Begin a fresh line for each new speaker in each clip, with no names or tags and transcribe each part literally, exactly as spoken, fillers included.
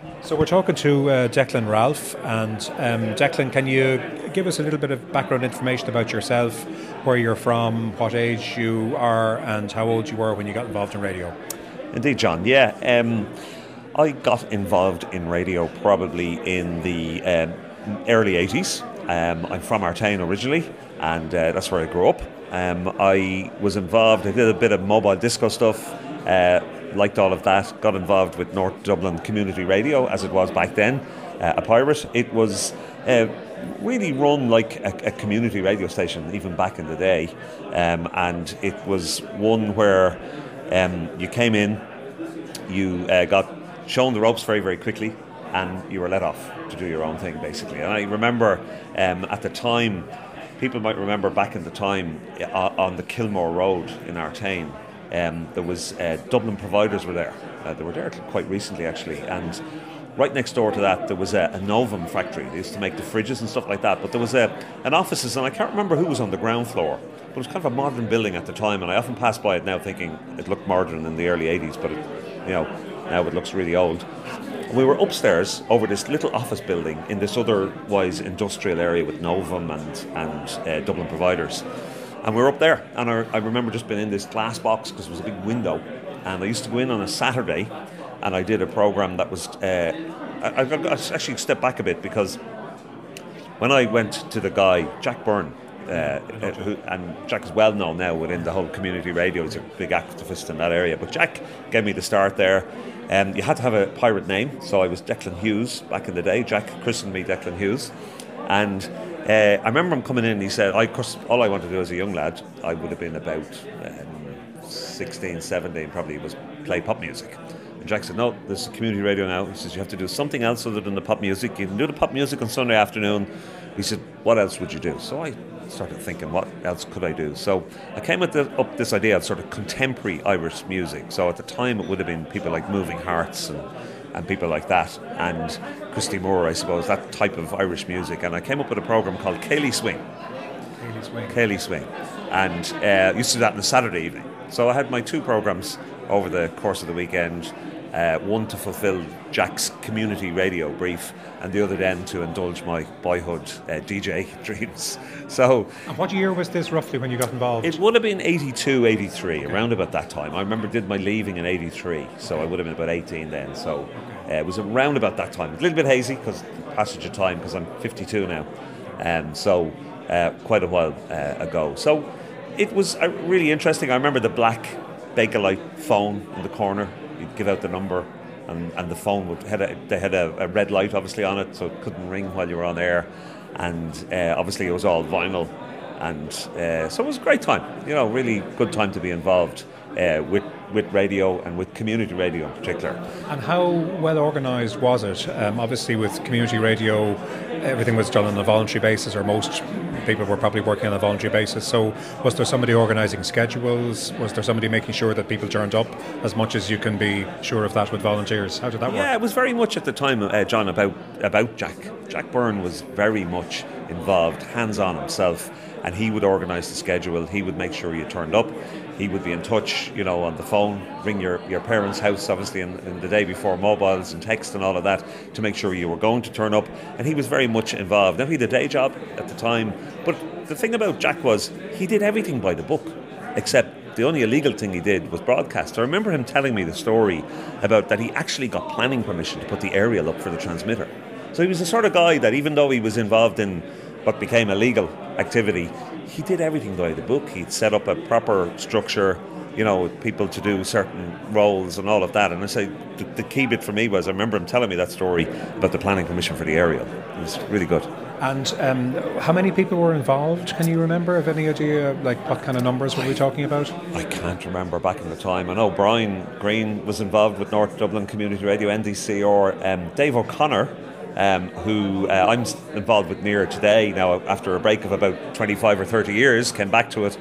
So we're talking to uh, Declan Ralph, and um, Declan, can you give us a little bit of background information about yourself, where you're from, what age you are, and how old you were when you got involved in radio?
Indeed, John. Yeah, um, I got involved in radio probably in the um, early eighties. Um, I'm from Artane originally, and uh, that's where I grew up. Um, I was involved, I did a bit of mobile disco stuff, uh, liked all of that, got involved with North Dublin Community Radio, as it was back then, uh, a pirate. It was uh, really run like a, a community radio station, even back in the day, um, and it was one where um, you came in, you uh, got shown the ropes very, very quickly, and you were let off to do your own thing, basically. And I remember um, at the time, people might remember back in the time uh, on the Kilmore Road in Artane, um, there was uh, Dublin Providers were there. Uh, they were there quite recently, actually. And right next door to that, there was a, a Novum factory. They used to make the fridges and stuff like that. But there was a, an offices, and I can't remember who was on the ground floor. But it was kind of a modern building at the time, and I often pass by it now thinking it looked modern in the early eighties, but it, you know, now it looks really old. We were upstairs over this little office building in this otherwise industrial area with Novum and, and uh, Dublin Providers. And we were up there, and I, I remember just being in this glass box because it was a big window. And I used to go in on a Saturday, and I did a programme that was... Uh, I, I, I actually step back a bit, because when I went to the guy, Jack Byrne, uh, who, and Jack is well known now within the whole community radio, he's a big activist in that area, but Jack gave me the start there. Um, you had to have a pirate name, so I was Declan Hughes back in the day. Jack christened me Declan Hughes, and uh, I remember him coming in and he said, I, all I wanted to do as a young lad, I would have been about um, sixteen, seventeen, probably, was play pop music. And Jack said, no, there's a community radio now. He says, you have to do something else other than the pop music. You can do the pop music on Sunday afternoon. He said, what else would you do? So I started thinking, what else could I do? So I came with the, up this idea of sort of contemporary Irish music. So at the time it would have been people like Moving Hearts and, and people like that, and Christy Moore, I suppose, that type of Irish music. And I came up with a programme called Cayley Swing.
Cayley Swing.
Cayley Swing. And uh, I used to do that on a Saturday evening. So I had my two programmes over the course of the weekend. Uh, one to fulfil Jack's community radio brief, and the other then to indulge my boyhood uh, D J dreams. So,
and what year was this roughly when you got involved?
It would have been eighty-two, eighty-three, okay. Around about that time. I remember did my leaving in eighty-three, so I would have been about eighteen then. So uh, it was around about that time. A little bit hazy because passage of time, because I'm fifty-two now, um, so uh, quite a while uh, ago. So it was uh, really interesting. I remember the black Bakelite phone in the corner. You'd give out the number, and, and the phone would had a, they had a, a red light obviously on it, so it couldn't ring while you were on air, and uh, obviously it was all vinyl, and uh, so it was a great time, you know, really good time to be involved uh, with with radio and with community radio in particular.
And how well organised was it? Um, obviously with community radio, everything was done on a voluntary basis, or most people were probably working on a voluntary basis. So was there somebody organising schedules? Was there somebody making sure that people turned up, as much as you can be sure of that with volunteers? How did that work?
Yeah, it was very much at the time, uh, John, about, about Jack. Jack Byrne was very much involved, hands-on himself, and he would organise the schedule. He would make sure you turned up. He would be in touch, you know, on the phone, ring your, your parents' house, obviously, in, in the day before mobiles and text and all of that, to make sure you were going to turn up. And he was very much involved. Now, he had a day job at the time, but the thing about Jack was he did everything by the book, except the only illegal thing he did was broadcast. I remember him telling me the story about that he actually got planning permission to put the aerial up for the transmitter. So he was the sort of guy that, even though he was involved in what became illegal activity, he did everything by the book. He'd set up a proper structure, you know, with people to do certain roles and all of that. And I say the, the key bit for me was, I remember him telling me that story about the planning permission for the aerial. It was really good.
And um, how many people were involved? Can you remember? Have any idea, like, what kind of numbers were we talking about?
I can't remember back in the time. I know Brian Green was involved with North Dublin Community Radio, N D C, or um, Dave O'Connor, Um, who uh, I'm involved with near today now, after a break of about twenty-five or thirty years, came back to it.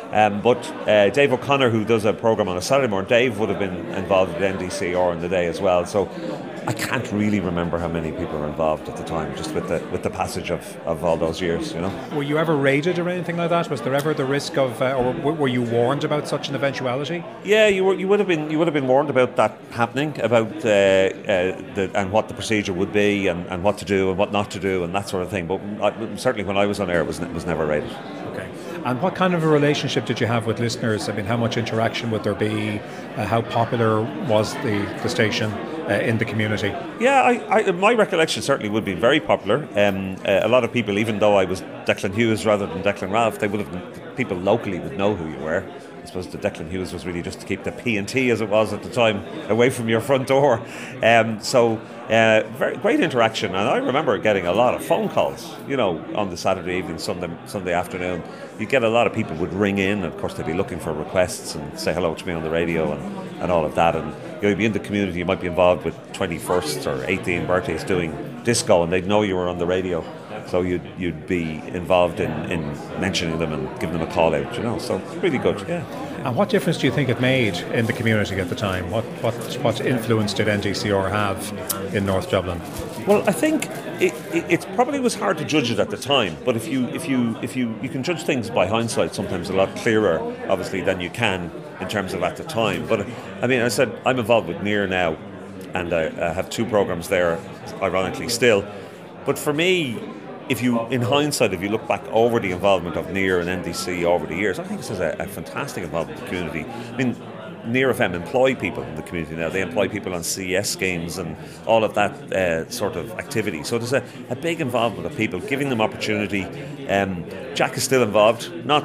Um, but uh, Dave O'Connor, who does a programme on a Saturday morning, Dave would have been involved with N D C R in the day as well. So I can't really remember how many people were involved at the time, just with the with the passage of, of all those years, you know.
Were you ever raided or anything like that? Was there ever the risk of, uh, or w- were you warned about such an eventuality?
Yeah, you were. You would have been. You would have been warned about that happening, about uh, uh, the, and what the procedure would be, and, and what to do and what not to do, and that sort of thing. But I, certainly, when I was on air, it was it was never raided.
Okay. And what kind of a relationship did you have with listeners? I mean, how much interaction would there be? Uh, how popular was the, the station uh, in the community?
Yeah, I, I, my recollection certainly would be very popular. Um, uh, a lot of people, even though I was Declan Hughes rather than Declan Ralph, they would have, people locally would know who you were. I suppose the Declan Hughes was really just to keep the P and T, as it was at the time, away from your front door. Um, so uh, very great interaction, and I remember getting a lot of phone calls. You know, on the Saturday evening, Sunday Sunday afternoon, you get a lot of people would ring in, and of course they'd be looking for requests and say hello to me on the radio and, and all of that. And you know, you'd be in the community, you might be involved with twenty-firsts or eighteen birthdays doing disco, and they'd know you were on the radio. So you'd you'd be involved in, in mentioning them and giving them a call out, you know. So really good, yeah.
And what difference do you think it made in the community at the time? What what what influence did N D C R have in North Dublin?
Well, I think it, it, it probably was hard to judge it at the time. But if you if you if you you can judge things by hindsight, sometimes a lot clearer, obviously, than you can in terms of at the time. But I mean, I said I'm involved with N I R now, and I, I have two programs there, ironically still. But for me, if you, in hindsight, if you look back over the involvement of N I R and N D C over the years, I think this is a, a fantastic involvement in the community. I mean, N I R F M employ people in the community now. They employ people on C S schemes and all of that uh, sort of activity. So there's a, a big involvement of people, giving them opportunity. Um, Jack is still involved, not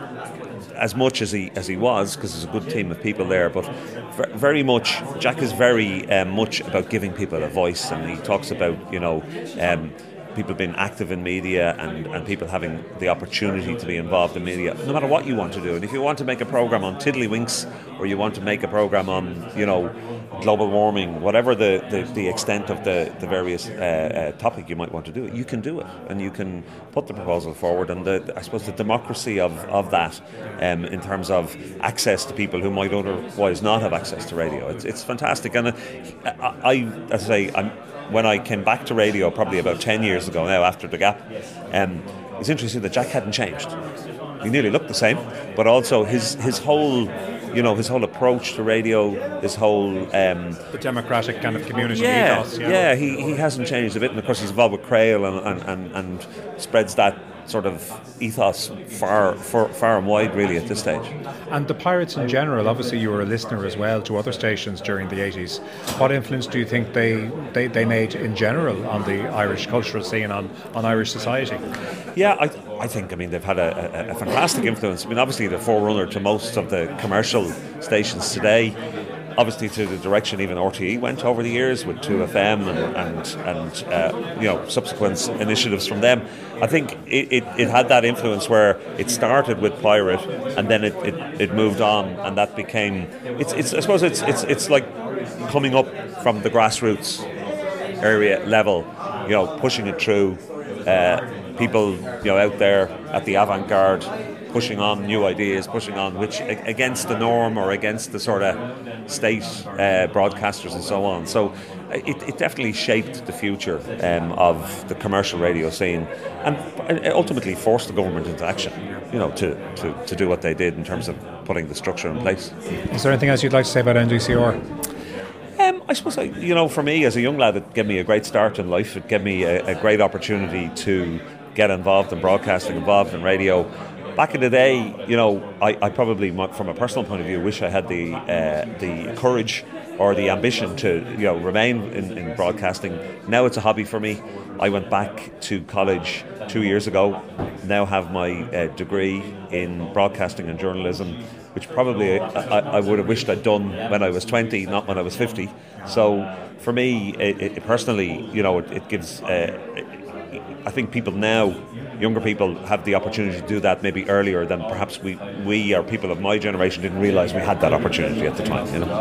as much as he as he was, because there's a good team of people there, but very much, Jack is very um, much about giving people a voice, and he talks about, you know, um, people being active in media and, and people having the opportunity to be involved in media, no matter what you want to do. And if you want to make a programme on tiddlywinks, or you want to make a programme on, you know, global warming, whatever the, the, the extent of the, the various uh, uh, topic you might want to do it, you can do it, and you can put the proposal forward. And the, I suppose the democracy of, of that um, in terms of access to people who might otherwise not have access to radio, it's, it's fantastic. And I, I as I say, I'm when I came back to radio probably about ten years ago now, after the gap, um, it's interesting that Jack hadn't changed. He nearly looked the same, but also his his whole, you know, his whole approach to radio, his whole um,
the democratic kind of community
yeah,
ethos.
Yeah, yeah, he he hasn't changed a bit, and of course he's involved with Crail and and, and, and spreads that sort of ethos far, far far and wide really at this stage.
And the Pirates in general, obviously you were a listener as well to other stations during the eighties. What influence do you think they, they, they made in general on the Irish cultural scene, on, on Irish society?
Yeah, I I think, I mean, they've had a, a, a fantastic influence. I mean, obviously they're forerunner to most of the commercial stations today. Obviously, to the direction even R T E went over the years with two F M and and, and uh, you know, subsequent initiatives from them. I think it, it, it had that influence where it started with Pirate, and then it, it, it moved on, and that became. It's it's I suppose it's it's it's like coming up from the grassroots area level, you know, pushing it through. Uh, people, you know, out there at the avant-garde, pushing on new ideas, pushing on which against the norm or against the sort of state uh, broadcasters and so on. So it, it definitely shaped the future um, of the commercial radio scene, and ultimately forced the government into action, you know, to, to, to do what they did in terms of putting the structure in place.
Is there anything else you'd like to say about N D C R?
Um, I suppose, I, you know, for me as a young lad, it gave me a great start in life. It gave me a, a great opportunity to get involved in broadcasting, involved in radio. Back in the day, you know, I, I probably, from a personal point of view, wish I had the uh, the courage or the ambition to, you know, remain in, in broadcasting. Now it's a hobby for me. I went back to college two years ago. Now have my uh, degree in broadcasting and journalism, which probably I, I would have wished I'd done when I was twenty, not when I was fifty. So for me, it, it, personally, you know, it, it gives. Uh, I think people now, younger people, have the opportunity to do that maybe earlier than perhaps we, we or people of my generation didn't realise we had that opportunity at the time. You know.